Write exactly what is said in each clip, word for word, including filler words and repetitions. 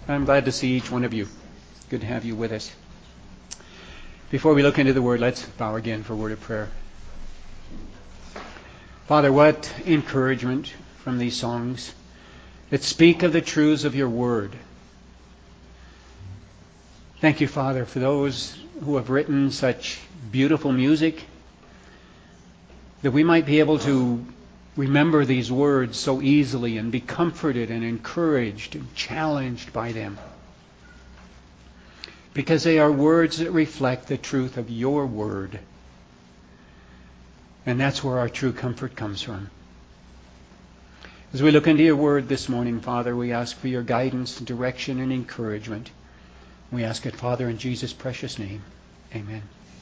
I'm glad to see each one of you. Good to have you with us. Before we look into the Word, let's bow again for a word of prayer. Father, what encouragement from these songs that speak of the truths of your Word. Thank you, Father, for those who have written such beautiful music, that we might be able to remember these words so easily and be comforted and encouraged and challenged by them. Because they are words that reflect the truth of your Word. And that's where our true comfort comes from. As we look into your Word this morning, Father, we ask for your guidance, direction, and encouragement. We ask it, Father, in Jesus' precious name. Amen.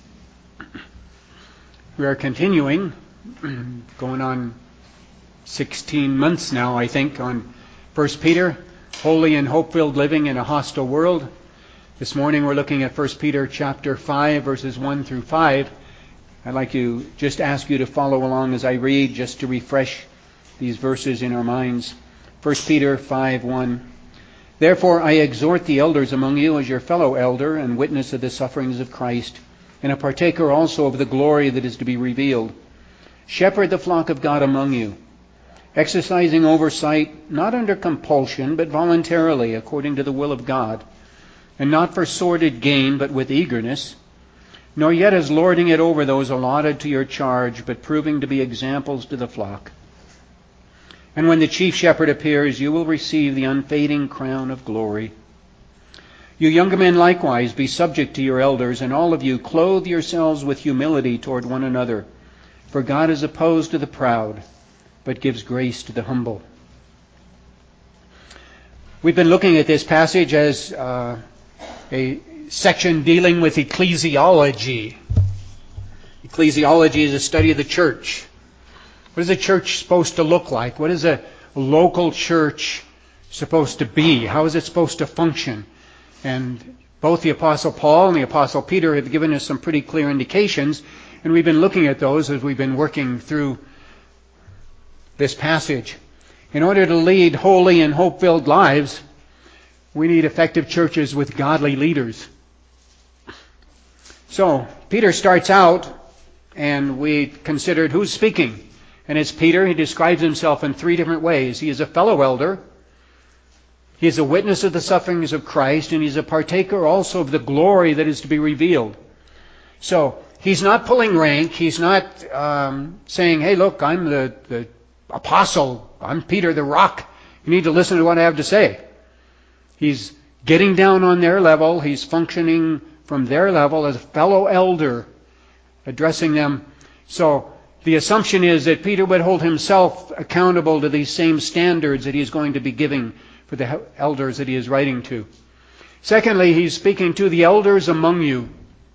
We are continuing, going on sixteen months now, I think, on First Peter, holy and hope-filled living in a hostile world. This morning we're looking at First Peter chapter five, verses one through five. I'd like to just ask you to follow along as I read, just to refresh these verses in our minds. First Peter five one. Therefore I exhort the elders among you as your fellow elder and witness of the sufferings of Christ, and a partaker also of the glory that is to be revealed. Shepherd the flock of God among you, exercising oversight, not under compulsion, but voluntarily, according to the will of God, and not for sordid gain, but with eagerness, nor yet as lording it over those allotted to your charge, but proving to be examples to the flock. And when the chief shepherd appears, you will receive the unfading crown of glory. You younger men likewise be subject to your elders, and all of you clothe yourselves with humility toward one another. For God is opposed to the proud, but gives grace to the humble. We've been looking at this passage as uh, a section dealing with ecclesiology. Ecclesiology is a study of the church. What is a church supposed to look like? What is a local church supposed to be? How is it supposed to function? And both the Apostle Paul and the Apostle Peter have given us some pretty clear indications, and we've been looking at those as we've been working through this passage. In order to lead holy and hope-filled lives, we need effective churches with godly leaders. So, Peter starts out, and we considered who's speaking. And it's Peter. He describes himself in three different ways. He is a fellow elder. He is a witness of the sufferings of Christ, and he's a partaker also of the glory that is to be revealed. So, he's not pulling rank. He's not um, saying, hey, look, I'm the, the apostle. I'm Peter the rock. You need to listen to what I have to say. He's getting down on their level. He's functioning from their level as a fellow elder, addressing them. So the assumption is that Peter would hold himself accountable to these same standards that he's going to be giving for the elders that he is writing to. Secondly, he's speaking to the elders among you.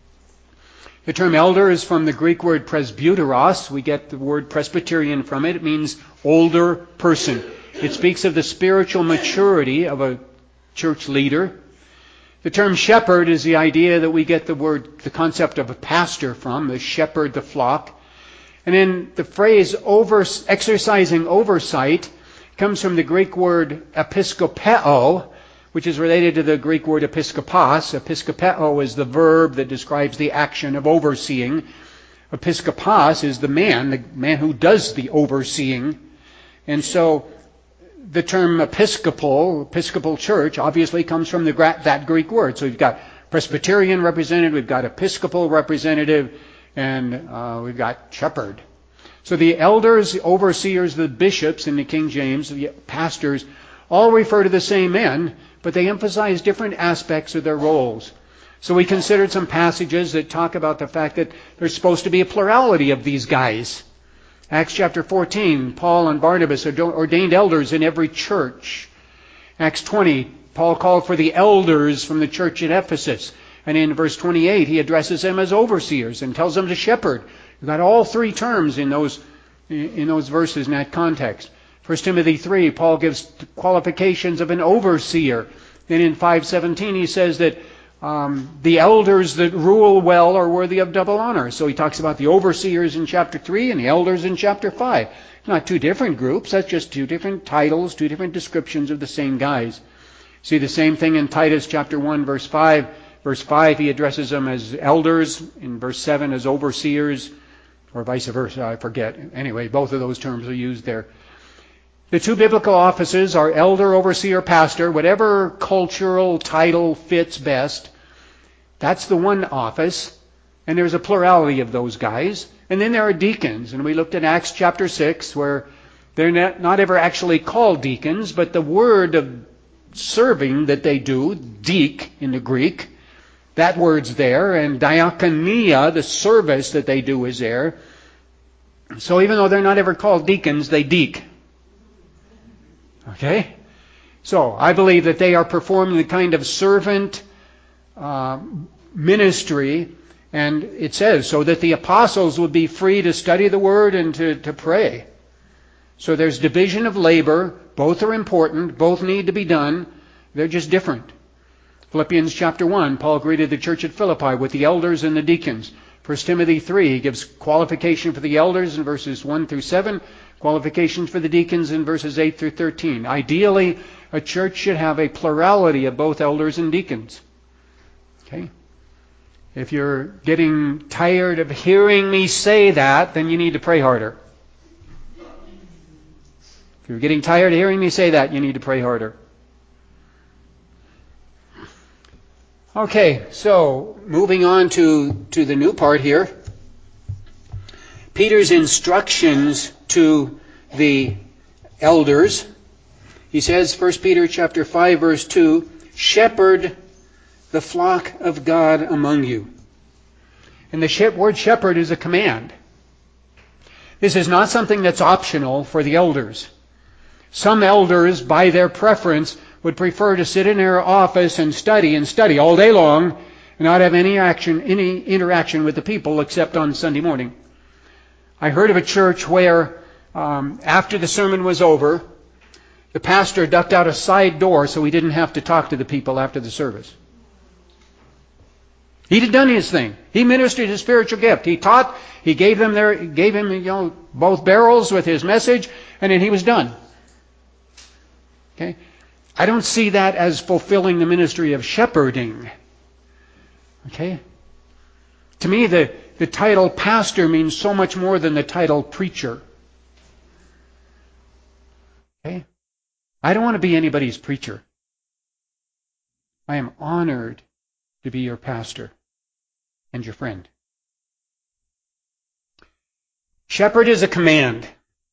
The term elder is from the Greek word presbyteros. We get the word Presbyterian from it. It means older person. It speaks of the spiritual maturity of a church leader. The term shepherd is the idea that we get the word, the concept of a pastor from, the shepherd the flock. And then the phrase over, exercising oversight comes from the Greek word episkopeo, which is related to the Greek word episkopos. Episkopeo is the verb that describes the action of overseeing. Episkopos is the man, the man who does the overseeing. And so the term episcopal, episcopal church, obviously comes from the, that Greek word. So we've got Presbyterian representative, we've got Episcopal representative, and uh, we've got shepherd. So the elders, the overseers, the bishops in the King James, the pastors, all refer to the same men, but they emphasize different aspects of their roles. So we considered some passages that talk about the fact that there's supposed to be a plurality of these guys. Acts chapter fourteen, Paul and Barnabas are ordained elders in every church. Acts twenty, Paul called for the elders from the church at Ephesus. And in verse twenty-eight, he addresses them as overseers and tells them to shepherd. You've got all three terms in those, in those verses in that context. First Timothy three, Paul gives qualifications of an overseer. Then in five seventeen, he says that Um, the elders that rule well are worthy of double honor. So he talks about the overseers in chapter three and the elders in chapter five. Not two different groups, that's just two different titles, two different descriptions of the same guys. See the same thing in Titus chapter one, verse five. Verse five, he addresses them as elders. In verse seven, as overseers, or vice versa, I forget. Anyway, both of those terms are used there. The two biblical offices are elder, overseer, pastor, whatever cultural title fits best. That's the one office. And there's a plurality of those guys. And then there are deacons. And we looked at Acts chapter six, where they're not, not ever actually called deacons, but the word of serving that they do, deek in the Greek, that word's there, and diakonia, the service that they do, is there. So even though they're not ever called deacons, they deek. Okay? So I believe that they are performing the kind of servant uh, ministry, and it says, so that the apostles would be free to study the Word and to, to pray. So there's division of labor. Both are important. Both need to be done. They're just different. Philippians chapter one, Paul greeted the church at Philippi with the elders and the deacons. First Timothy three, he gives qualification for the elders in verses one through seven, qualifications for the deacons in verses eight through thirteen. Ideally, a church should have a plurality of both elders and deacons. Okay? If you're getting tired of hearing me say that, then you need to pray harder. If you're getting tired of hearing me say that, you need to pray harder. Okay, so moving on to, to the new part here. Peter's instructions to the elders. He says, First Peter chapter five, verse two, shepherd the flock of God among you. And the word shepherd is a command. This is not something that's optional for the elders. Some elders, by their preference, would prefer to sit in their office and study and study all day long and not have any action, any interaction with the people except on Sunday morning. I heard of a church where um, after the sermon was over, the pastor ducked out a side door so he didn't have to talk to the people after the service. He'd have done his thing. He ministered his spiritual gift. He taught. He gave them their, gave him, you know, both barrels with his message, and then he was done. Okay. I don't see that as fulfilling the ministry of shepherding. Okay? To me, the, the title pastor means so much more than the title preacher. Okay? I don't want to be anybody's preacher. I am honored to be your pastor and your friend. Shepherd is a command.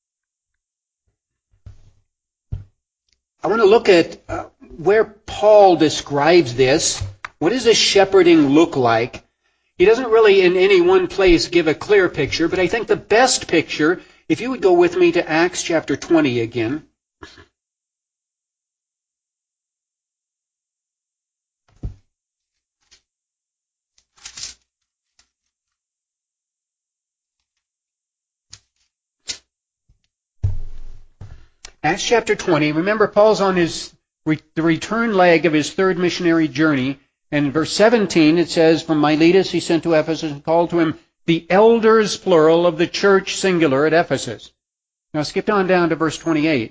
I want to look at uh, where Paul describes this. What does a shepherding look like? He doesn't really in any one place give a clear picture, but I think the best picture, if you would go with me to Acts chapter twenty again. Acts chapter twenty. Remember, Paul's on his the return leg of his third missionary journey. And in verse seventeen, it says, from Miletus he sent to Ephesus and called to him the elders, plural, of the church, singular, at Ephesus. Now skip on down to verse twenty-eight.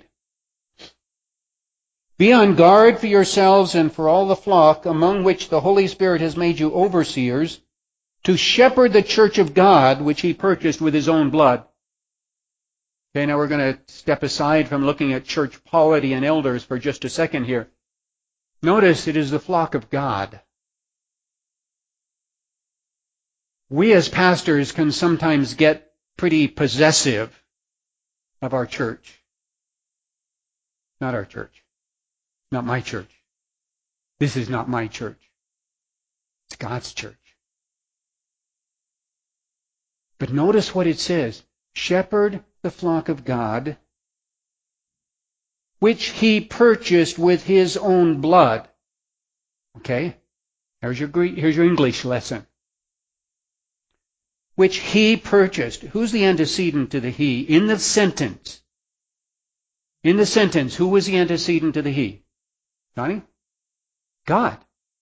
Be on guard for yourselves and for all the flock, among which the Holy Spirit has made you overseers, to shepherd the church of God, which he purchased with his own blood. Okay, now we're going to step aside from looking at church polity and elders for just a second here. Notice it is the flock of God. We as pastors can sometimes get pretty possessive of our church. Not our church. Not my church. This is not my church. It's God's church. But notice what it says. Shepherd the flock of God, which he purchased with his own blood. Okay? Here's your, here's your English lesson. Which he purchased. Who's the antecedent to the he? In the sentence. In the sentence, who was the antecedent to the he? Johnny? God.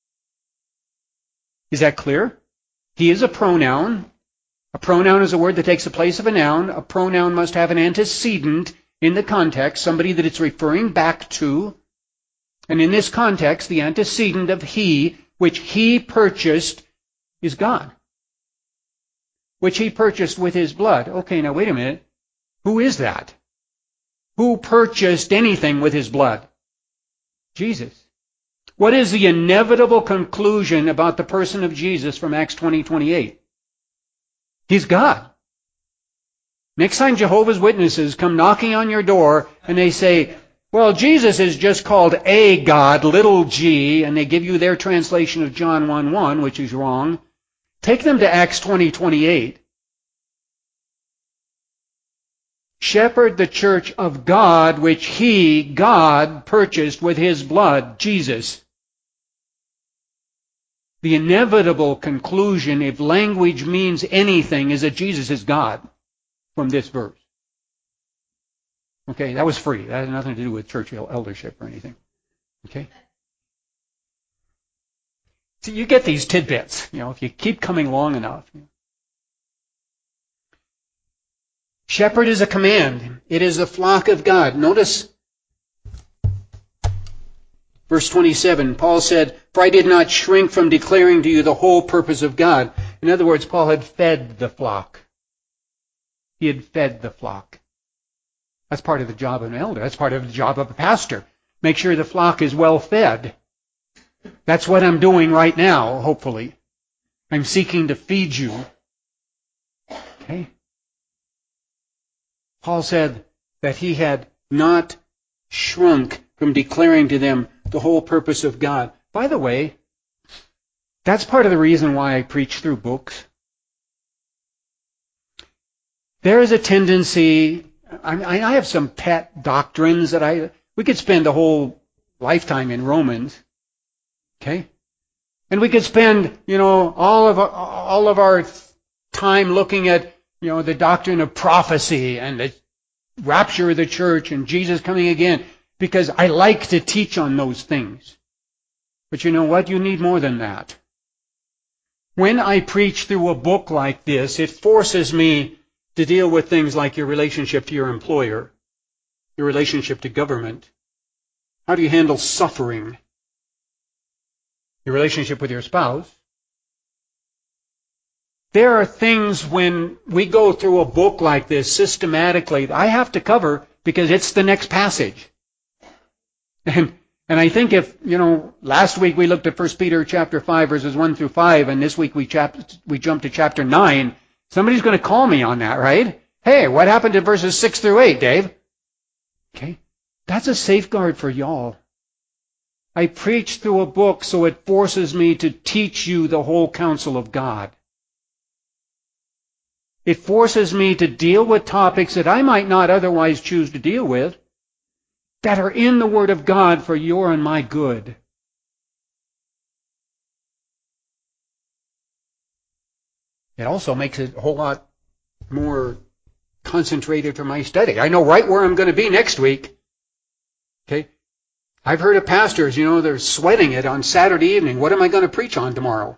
Is that clear? He is a pronoun. A pronoun is a word that takes the place of a noun. A pronoun must have an antecedent in the context, somebody that it's referring back to. And in this context, the antecedent of he, which he purchased, is God. Which he purchased with his blood. Okay, now wait a minute. Who is that? Who purchased anything with his blood? Jesus. What is the inevitable conclusion about the person of Jesus from Acts twenty twenty-eight? He's God. Next time Jehovah's Witnesses come knocking on your door and they say, well, Jesus is just called a God, little g, and they give you their translation of John one one, which is wrong, take them to Acts twenty twenty-eight. Shepherd the church of God, which he, God, purchased with his blood, Jesus. The inevitable conclusion, if language means anything, is that Jesus is God from this verse. Okay, that was free. That had nothing to do with church eldership or anything. Okay? So you get these tidbits, you know, if you keep coming long enough. Shepherd is a command. It is the flock of God. Notice verse twenty-seven. Paul said, for I did not shrink from declaring to you the whole purpose of God. In other words, Paul had fed the flock. He had fed the flock. That's part of the job of an elder. That's part of the job of a pastor. Make sure the flock is well fed. That's what I'm doing right now, hopefully. I'm seeking to feed you. Okay? Paul said that he had not shrunk from declaring to them the whole purpose of God. By the way, that's part of the reason why I preach through books. There is a tendency, I, I have some pet doctrines that I, we could spend a whole lifetime in Romans, okay? And we could spend, you know, all of our, all of our time looking at, you know, the doctrine of prophecy and the rapture of the church and Jesus coming again, because I like to teach on those things. But you know what? You need more than that. When I preach through a book like this, it forces me to deal with things like your relationship to your employer, your relationship to government. How do you handle suffering? Your relationship with your spouse. There are things when we go through a book like this systematically that I have to cover because it's the next passage. And and I think if, you know, last week we looked at First Peter chapter five, verses one through five, and this week we chap- we jumped to chapter nine, somebody's going to call me on that, right? Hey, what happened to verses six through eight, Dave? Okay. That's a safeguard for y'all. I preach through a book so it forces me to teach you the whole counsel of God. It forces me to deal with topics that I might not otherwise choose to deal with, that are in the Word of God for your and my good. It also makes it a whole lot more concentrated for my study. I know right where I'm going to be next week. Okay? I've heard of pastors, you know, they're sweating it on Saturday evening. What am I going to preach on tomorrow?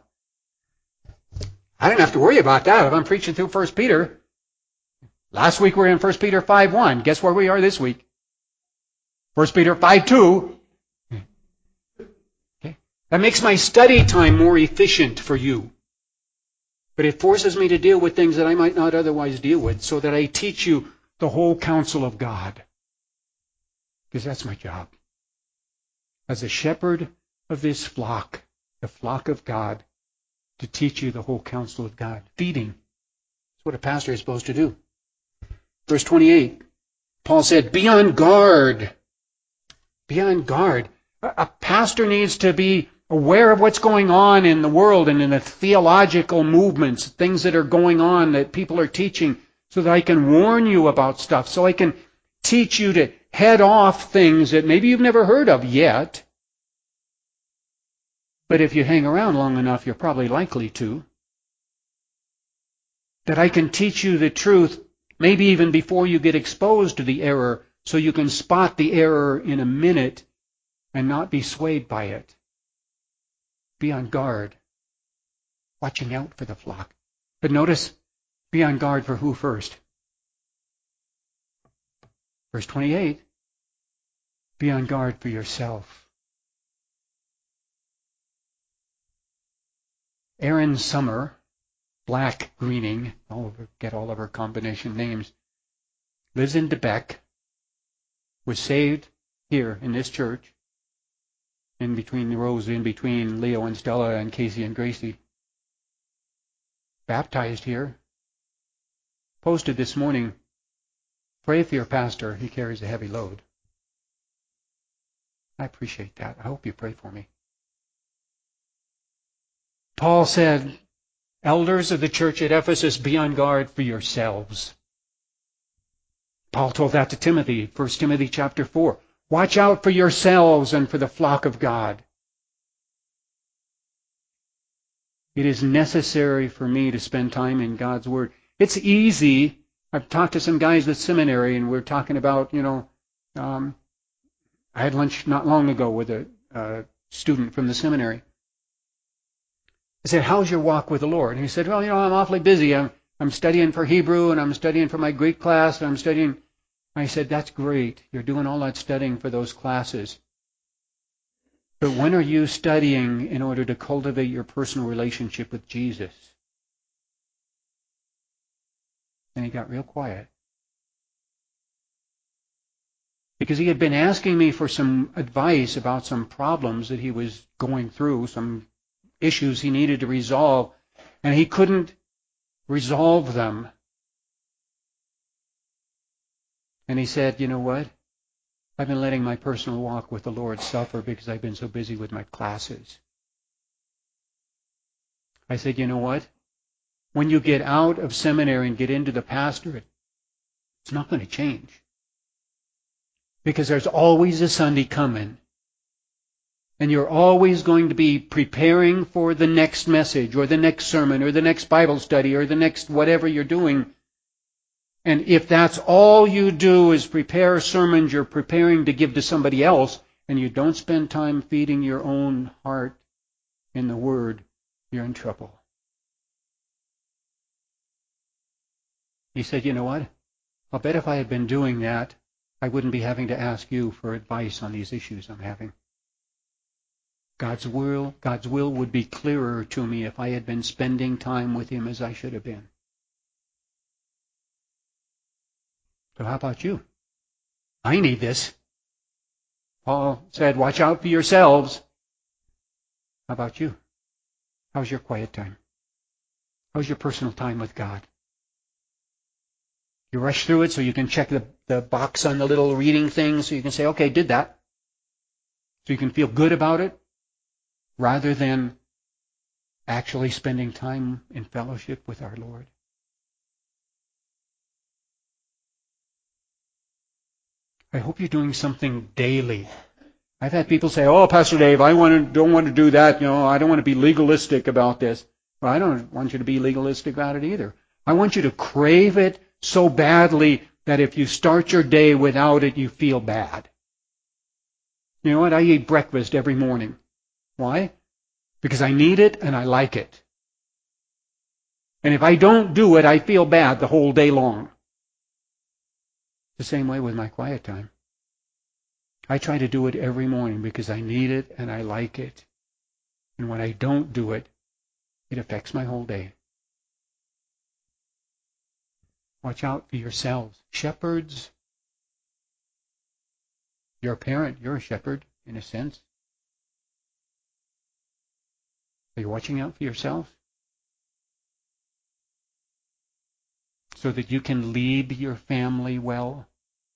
I don't have to worry about that if I'm preaching through First Peter. Last week we were in First Peter five one. Guess where we are this week? First Peter five two. Okay. That makes my study time more efficient for you. But it forces me to deal with things that I might not otherwise deal with so that I teach you the whole counsel of God. Because that's my job. As a shepherd of this flock, the flock of God, to teach you the whole counsel of God. Feeding. That's what a pastor is supposed to do. Verse twenty-eight, Paul said, be on guard. Be on guard. A pastor needs to be aware of what's going on in the world and in the theological movements, things that are going on that people are teaching, so that I can warn you about stuff, so I can teach you to head off things that maybe you've never heard of yet. But if you hang around long enough, you're probably likely to. That I can teach you the truth, maybe even before you get exposed to the error, so you can spot the error in a minute and not be swayed by it. Be on guard, watching out for the flock. But notice, be on guard for who first? Verse twenty-eight, be on guard for yourself. Erin Summer, Black Greening, I'll get all of her combination names, lives in Debec, was saved here in this church, in between the rows, in between Leo and Stella and Casey and Gracie. Baptized here. Posted this morning, pray for your pastor, he carries a heavy load. I appreciate that. I hope you pray for me. Paul said, elders of the church at Ephesus, be on guard for yourselves. Paul told that to Timothy, First Timothy chapter four. Watch out for yourselves and for the flock of God. It is necessary for me to spend time in God's Word. It's easy. I've talked to some guys at seminary, and we're talking about, you know, um, I had lunch not long ago with a uh, student from the seminary. I said, how's your walk with the Lord? And he said, well, you know, I'm awfully busy. I'm, I'm studying for Hebrew, and I'm studying for my Greek class, and I'm studying. I said, that's great. You're doing all that studying for those classes. But when are you studying in order to cultivate your personal relationship with Jesus? And he got real quiet. Because he had been asking me for some advice about some problems that he was going through, some issues he needed to resolve, and he couldn't resolve them. And he said, you know what? I've been letting my personal walk with the Lord suffer because I've been so busy with my classes. I said, you know what? When you get out of seminary and get into the pastorate, it's not going to change. Because there's always a Sunday coming. And you're always going to be preparing for the next message or the next sermon or the next Bible study or the next whatever you're doing. And if that's all you do is prepare sermons you're preparing to give to somebody else, and you don't spend time feeding your own heart in the Word, you're in trouble. He said, you know what? I'll bet if I had been doing that, I wouldn't be having to ask you for advice on these issues I'm having. God's will, God's will would be clearer to me if I had been spending time with Him as I should have been. So how about you? I need this. Paul said, watch out for yourselves. How about you? How's your quiet time? How's your personal time with God? You rush through it so you can check the, the box on the little reading thing so you can say, okay, did that. So you can feel good about it rather than actually spending time in fellowship with our Lord. I hope you're doing something daily. I've had people say, oh, Pastor Dave, I want to, don't want to do that. You know, I don't want to be legalistic about this. Well, I don't want you to be legalistic about it either. I want you to crave it so badly that if you start your day without it, you feel bad. You know what? I eat breakfast every morning. Why? Because I need it and I like it. And if I don't do it, I feel bad the whole day long. The same way with my quiet time. I try to do it every morning because I need it and I like it. And when I don't do it, it affects my whole day. Watch out for yourselves. Shepherds, you're a parent, you're a shepherd in a sense. Are you watching out for yourself? So that you can lead your family well?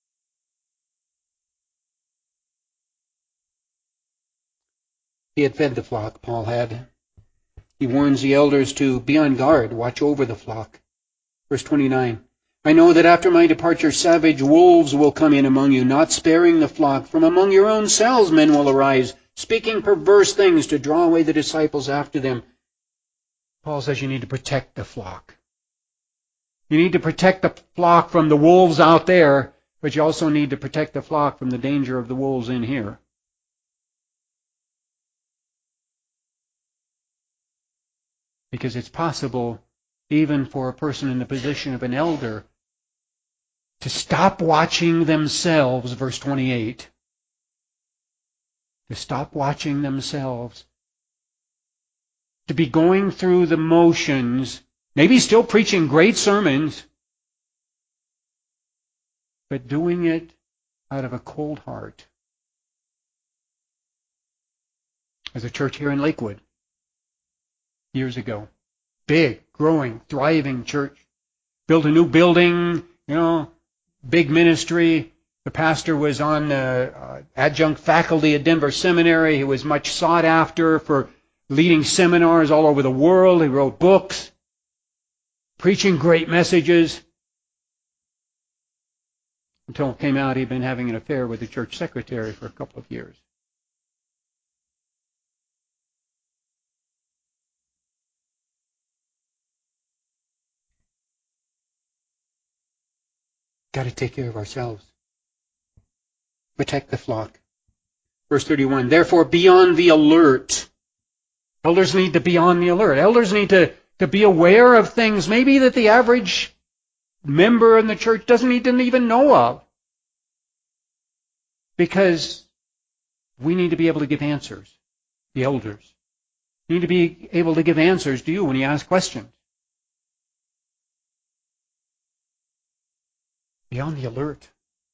He had fed the flock, Paul had. He warns the elders to be on guard, watch over the flock. Verse twenty-nine, I know that after my departure savage wolves will come in among you, not sparing the flock. From among your own selves men will arise, speaking perverse things to draw away the disciples after them. Paul says you need to protect the flock. You need to protect the flock from the wolves out there, but you also need to protect the flock from the danger of the wolves in here. Because it's possible, even for a person in the position of an elder, to stop watching themselves, verse twenty-eight. To stop watching themselves. to be going through the motions, maybe still preaching great sermons, but doing it out of a cold heart. There's a church here in Lakewood years ago. Big, growing, thriving church. Built a new building, you know, big ministry. The pastor was on uh, uh, adjunct faculty at Denver Seminary. He was much sought after for leading seminars all over the world. He wrote books, preaching great messages. Until it came out he'd been having an affair with the church secretary for a couple of years. Got to take care of ourselves. Protect the flock. Verse thirty-one, therefore be on the alert. Elders need to be on the alert. Elders need to, to be aware of things maybe that the average member in the church doesn't even know of. Because we need to be able to give answers. The elders need to be able to give answers to you when you ask questions. Be on the alert.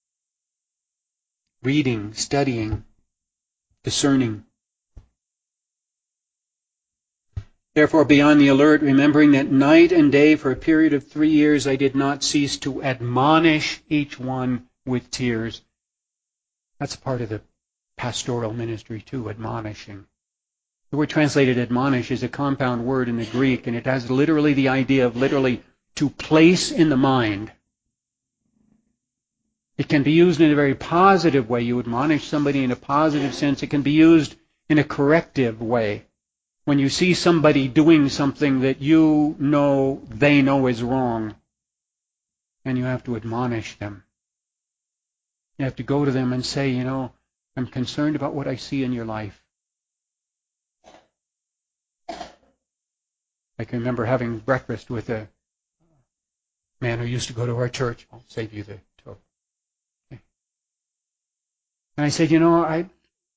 Reading, studying, discerning. Therefore be on the alert, remembering that night and day for a period of three years I did not cease to admonish each one with tears. That's part of the pastoral ministry too, admonishing. The word translated admonish is a compound word in the Greek, and it has literally the idea of literally to place in the mind. It can be used in a very positive way. You admonish somebody in a positive sense. It can be used in a corrective way. When you see somebody doing something that you know they know is wrong, and you have to admonish them. You have to go to them and say, you know, I'm concerned about what I see in your life. I can remember having breakfast with a man who used to go to our church. I'll save you the talk. Okay. And I said, you know, I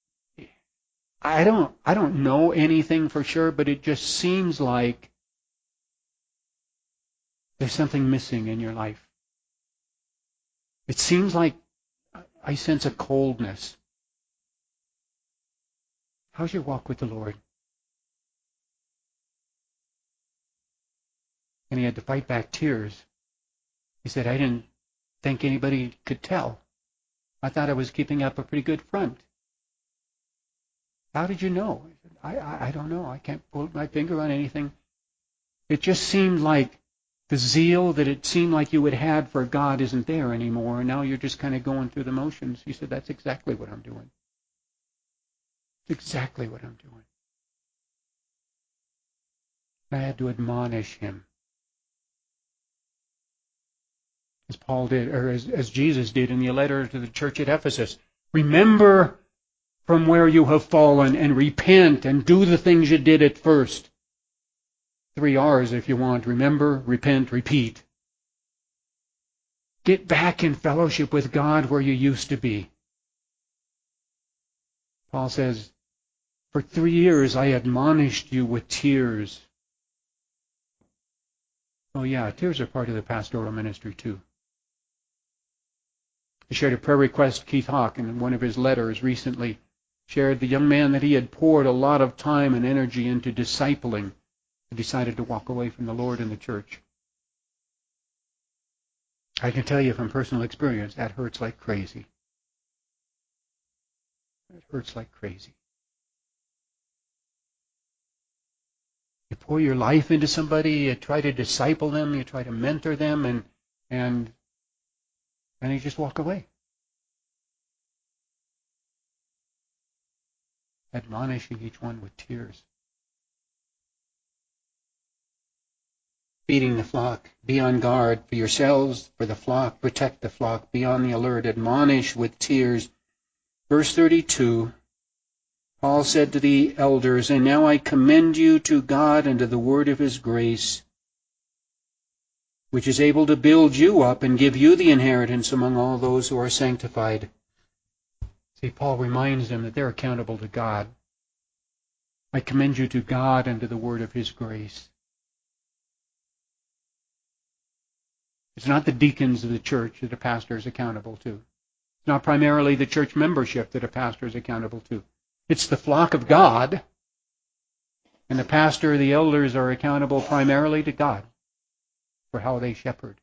I don't I don't know anything for sure, but it just seems like there's something missing in your life. It seems like I sense a coldness. How's your walk with the Lord? And he had to fight back tears. He said, I didn't think anybody could tell. I thought I was keeping up a pretty good front. How did you know? I, I, I don't know. I can't put my finger on anything. It just seemed like the zeal that it seemed like you had had for God isn't there anymore, and now you're just kind of going through the motions. He said, that's exactly what I'm doing. It's exactly what I'm doing. I had to admonish him. As Paul did, or as, as Jesus did in the letter to the church at Ephesus. Remember from where you have fallen and repent and do the things you did at first. Three R's if you want. Remember, repent, repeat. Get back in fellowship with God where you used to be. Paul says, for three years I admonished you with tears. Oh yeah, tears are part of the pastoral ministry too. He shared a prayer request. Keith Hawk, in one of his letters recently, shared the young man that he had poured a lot of time and energy into discipling and decided to walk away from the Lord and the church. I can tell you from personal experience, that hurts like crazy. It hurts like crazy. You pour your life into somebody, you try to disciple them, you try to mentor them, and and and you just walk away. Admonishing each one with tears. Feeding the flock. Be on guard for yourselves, for the flock. Protect the flock. Be on the alert. Admonish with tears. Verse thirty-two, Paul said to the elders, and now I commend you to God and to the word of his grace, which is able to build you up and give you the inheritance among all those who are sanctified. See, Paul reminds them that they're accountable to God. I commend you to God and to the word of His grace. It's not the deacons of the church that a pastor is accountable to. It's not primarily the church membership that a pastor is accountable to. It's the flock of God, and the pastor, the elders are accountable primarily to God for how they shepherd.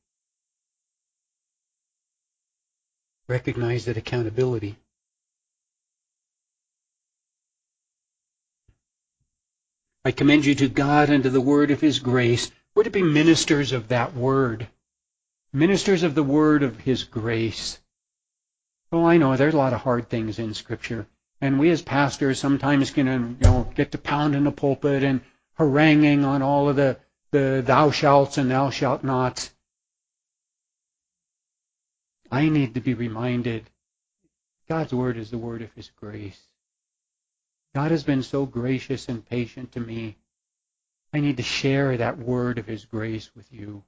Recognize that accountability. I commend you to God and to the word of His grace. We're to be ministers of that word. Ministers of the word of His grace. Oh, I know there's a lot of hard things in Scripture. And we as pastors sometimes can, you know, get to pounding the pulpit and haranguing on all of the, the thou shalts and thou shalt nots. I need to be reminded God's word is the word of His grace. God has been so gracious and patient to me. I need to share that word of His grace with you.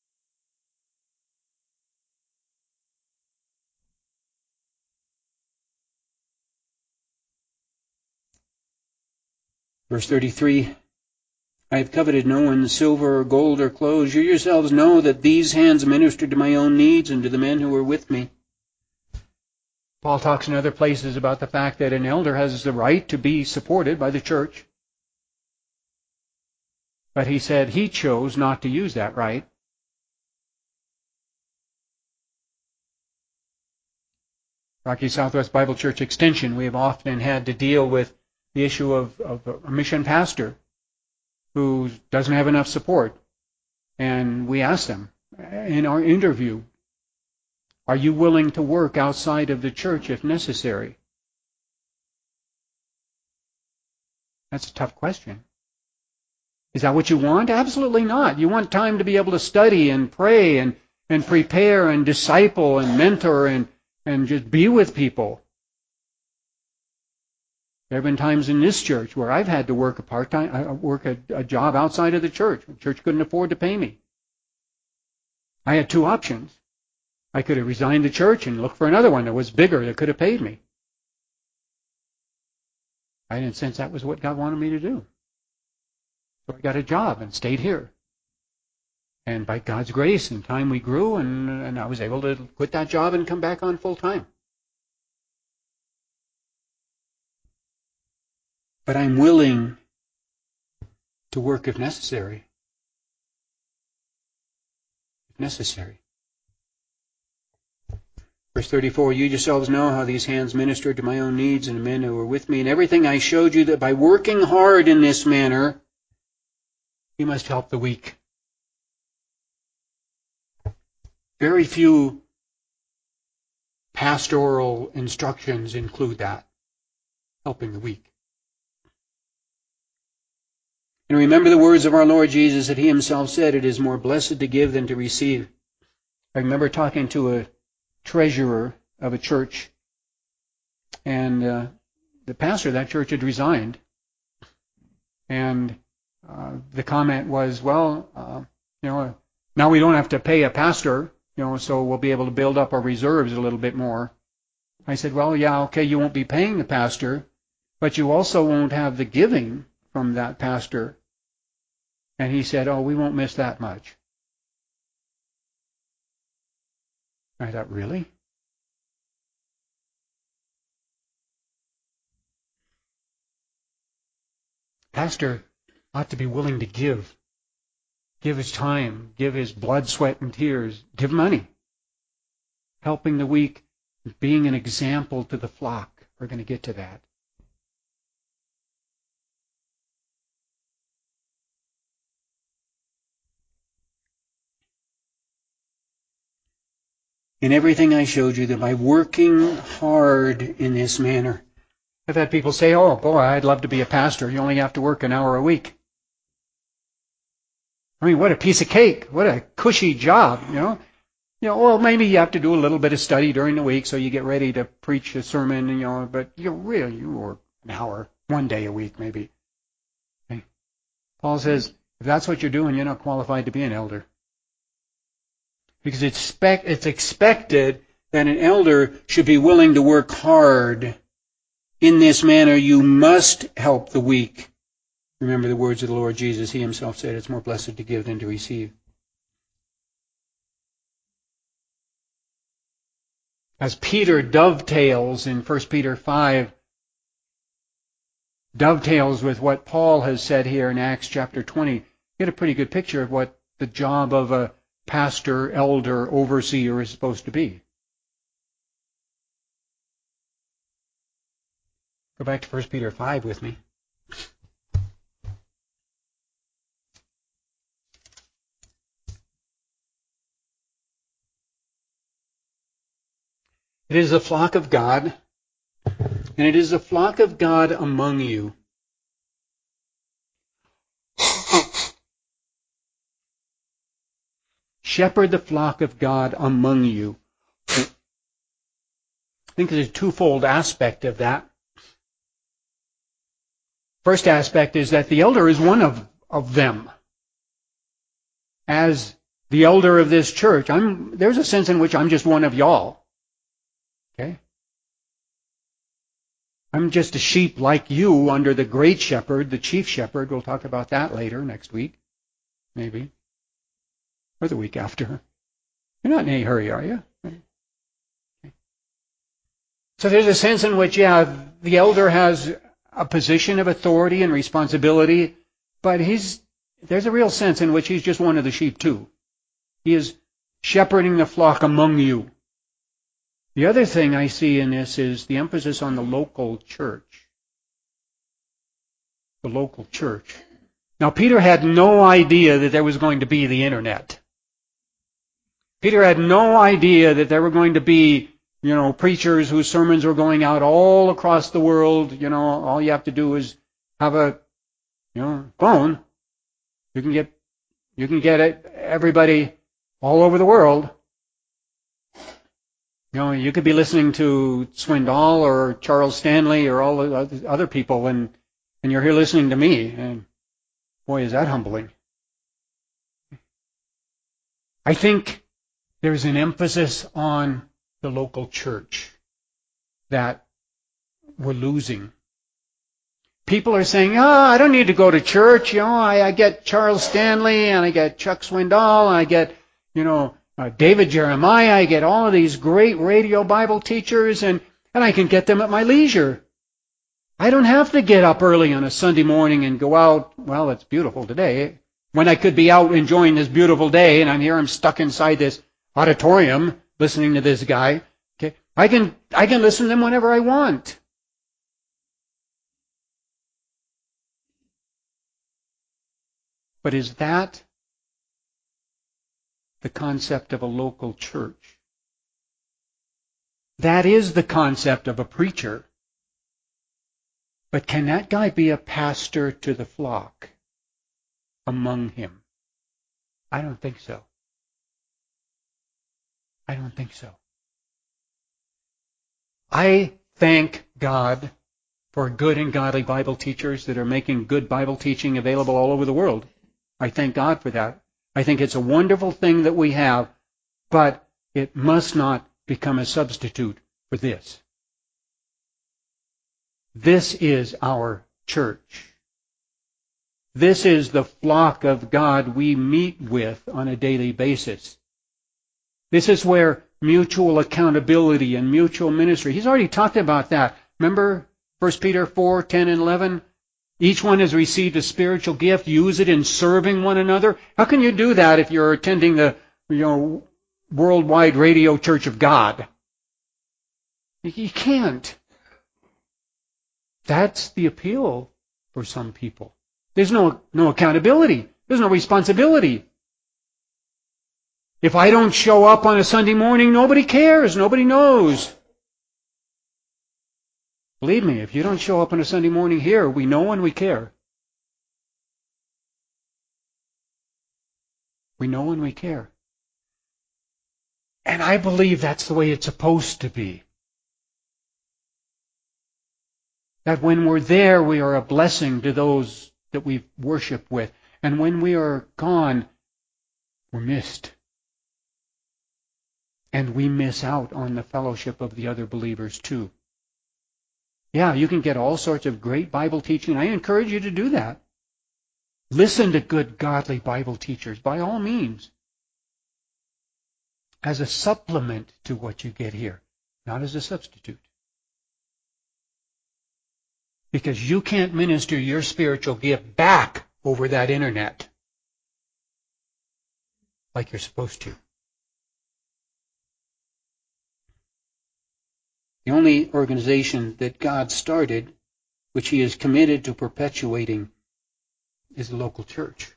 Verse thirty-three, I have coveted no one's silver or gold or clothes. You yourselves know that these hands ministered to my own needs and to the men who were with me. Paul talks in other places about the fact that an elder has the right to be supported by the church. But he said he chose not to use that right. Rocky Southwest Bible Church Extension, we have often had to deal with the issue of, of a mission pastor who doesn't have enough support. And we asked them in our interview, are you willing to work outside of the church if necessary? That's a tough question. Is that what you want? Absolutely not. You want time to be able to study and pray and, and prepare and disciple and mentor and, and just be with people. There have been times in this church where I've had to work a part-time, uh, work a, a job outside of the church. The church couldn't afford to pay me. I had two options. I could have resigned the church and looked for another one that was bigger that could have paid me. I didn't sense that was what God wanted me to do. So I got a job and stayed here. And by God's grace, in time we grew, and, and I was able to quit that job and come back on full time. But I'm willing to work if necessary. If necessary. Verse thirty-four, you yourselves know how these hands ministered to my own needs and the men who were with me, and everything I showed you that by working hard in this manner, you must help the weak. Very few pastoral instructions include that, helping the weak. And remember the words of our Lord Jesus that He Himself said, it is more blessed to give than to receive. I remember talking to a treasurer of a church, and uh, the pastor of that church had resigned. And uh, the comment was, well, uh, you know, now we don't have to pay a pastor, you know, so we'll be able to build up our reserves a little bit more. I said, well, yeah, okay, you won't be paying the pastor, but you also won't have the giving from that pastor. And he said, oh, we won't miss that much. I thought, really? Pastor ought to be willing to give. Give his time, give his blood, sweat, and tears, give money. Helping the weak, being an example to the flock. We're going to get to that. In everything I showed you that by working hard in this manner. I've had people say, oh, boy, I'd love to be a pastor. You only have to work an hour a week. I mean, what a piece of cake. What a cushy job, you know. You know, well, maybe you have to do a little bit of study during the week so you get ready to preach a sermon, you know, but you really, you work an hour, one day a week maybe. Okay. Paul says, if that's what you're doing, you're not qualified to be an elder. Because it's, spec- it's expected that an elder should be willing to work hard. In this manner, you must help the weak. Remember the words of the Lord Jesus. He himself said, it's more blessed to give than to receive. As Peter dovetails in First Peter five, dovetails with what Paul has said here in Acts chapter twenty, you get a pretty good picture of what the job of a pastor, elder, overseer is supposed to be. Go back to First Peter five with me. It is the flock of God, and it is the flock of God among you. Shepherd the flock of God among you. I think there's a twofold aspect of that. First aspect is that the elder is one of, of them. As the elder of this church, I'm, there's a sense in which I'm just one of y'all. Okay? I'm just a sheep like you under the great shepherd, the chief shepherd. We'll talk about that later, next week, maybe. Or the week after. You're not in any hurry, are you? Okay. So there's a sense in which, yeah, the elder has a position of authority and responsibility, but he's there's a real sense in which he's just one of the sheep too. He is shepherding the flock among you. The other thing I see in this is the emphasis on the local church. The local church. Now, Peter had no idea that there was going to be the internet. Peter had no idea that there were going to be, you know, preachers whose sermons were going out all across the world. You know, all you have to do is have a, you know, phone. You can get, you can get it, everybody all over the world. You know, you could be listening to Swindoll or Charles Stanley or all the other people, and and you're here listening to me. And boy, is that humbling. I think there's an emphasis on the local church that we're losing. People are saying, oh, I don't need to go to church. You know, I, I get Charles Stanley and I get Chuck Swindoll and I get, you know, uh, David Jeremiah. I get all of these great radio Bible teachers, and, and I can get them at my leisure. I don't have to get up early on a Sunday morning and go out. Well, it's beautiful today. When I could be out enjoying this beautiful day, and I'm here, I'm stuck inside this auditorium listening to this guy. Okay, I can I can listen to them whenever I want. But is that the concept of a local church? That is the concept of a preacher. But can that guy be a pastor to the flock among him? I don't think so. I don't think so. I thank God for good and godly Bible teachers that are making good Bible teaching available all over the world. I thank God for that. I think it's a wonderful thing that we have, but it must not become a substitute for this. This is our church. This is the flock of God we meet with on a daily basis. This is where mutual accountability and mutual ministry. He's already talked about that. Remember First Peter four, ten and eleven? Each one has received a spiritual gift. Use it in serving one another. How can you do that if you're attending the, you know, worldwide radio church of God? You can't. That's the appeal for some people. There's no, no accountability. There's no responsibility. If I don't show up on a Sunday morning, nobody cares. Nobody knows. Believe me, if you don't show up on a Sunday morning here, we know and we care. We know and we care. And I believe that's the way it's supposed to be. That when we're there, we are a blessing to those that we've worshiped with. And when we are gone, we're missed. And we miss out on the fellowship of the other believers too. Yeah, you can get all sorts of great Bible teaching. I encourage you to do that. Listen to good, godly Bible teachers, by all means, as a supplement to what you get here, not as a substitute. Because you can't minister your spiritual gift back over that internet like you're supposed to. The only organization that God started, which He is committed to perpetuating, is the local church.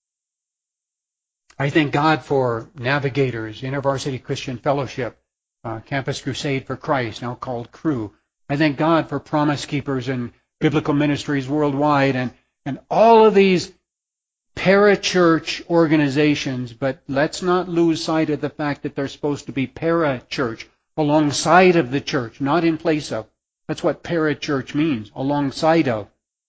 I thank God for Navigators, InterVarsity Christian Fellowship, uh, Campus Crusade for Christ, now called Cru. I thank God for Promise Keepers and Biblical Ministries Worldwide and, and all of these parachurch organizations, but let's not lose sight of the fact that they're supposed to be parachurch, alongside of the church, not in place of. That's what parachurch means, alongside of.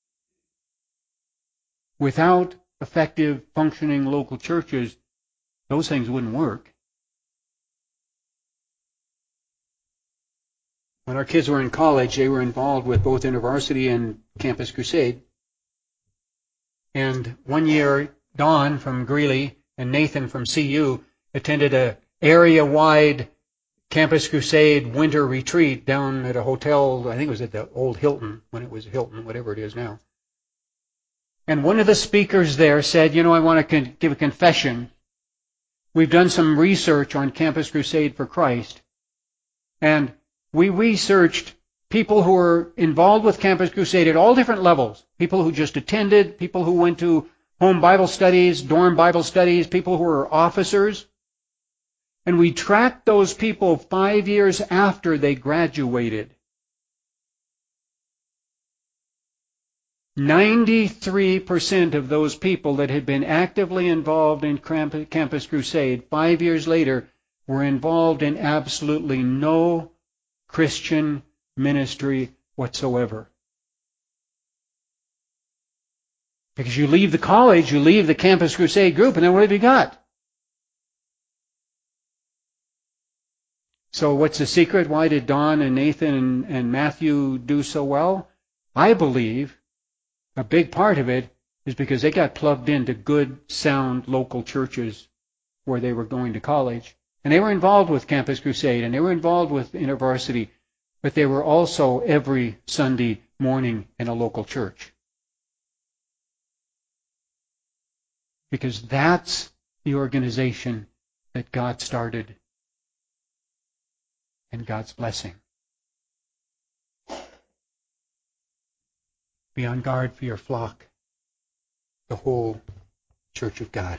Without effective, functioning local churches, those things wouldn't work. When our kids were in college, they were involved with both InterVarsity and Campus Crusade. And one year, Don from Greeley and Nathan from C U attended a area-wide Campus Crusade winter retreat down at a hotel. I think it was at the old Hilton, when it was Hilton, whatever it is now. And one of the speakers there said, you know, I want to con- give a confession. We've done some research on Campus Crusade for Christ, and we researched people who were involved with Campus Crusade at all different levels. People who just attended, people who went to home Bible studies, dorm Bible studies, people who were officers. And we tracked those people five years after they graduated. ninety-three percent of those people that had been actively involved in Campus Crusade five years later were involved in absolutely no Christian ministry whatsoever. Because you leave the college, you leave the Campus Crusade group, and then what have you got? So what's the secret? Why did Don and Nathan and, and Matthew do so well? I believe a big part of it is because they got plugged into good, sound local churches where they were going to college. And they were involved with Campus Crusade, and they were involved with InterVarsity, but they were also every Sunday morning in a local church. Because that's the organization that God started, and God's blessing. Be on guard for your flock, the whole church of God.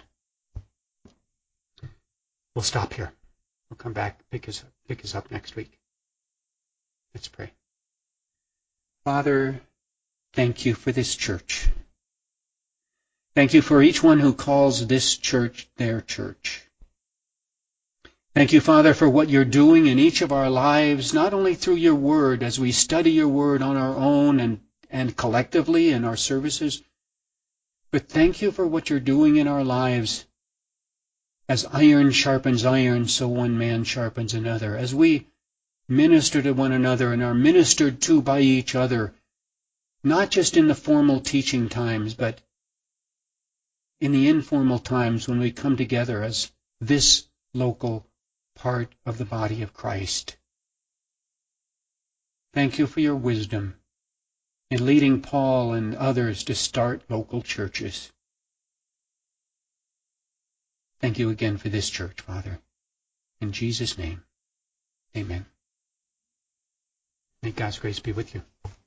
We'll stop here. We'll come back, pick us up, pick us up next week. Let's pray. Father, thank you for this church. Thank you for each one who calls this church their church. Thank you, Father, for what you're doing in each of our lives, not only through your word as we study your word on our own and, and collectively in our services, but thank you for what you're doing in our lives. As iron sharpens iron, so one man sharpens another. As we minister to one another and are ministered to by each other, not just in the formal teaching times, but in the informal times when we come together as this local part of the body of Christ. Thank you for your wisdom in leading Paul and others to start local churches. Thank you again for this church, Father. In Jesus' name, amen. May God's grace be with you.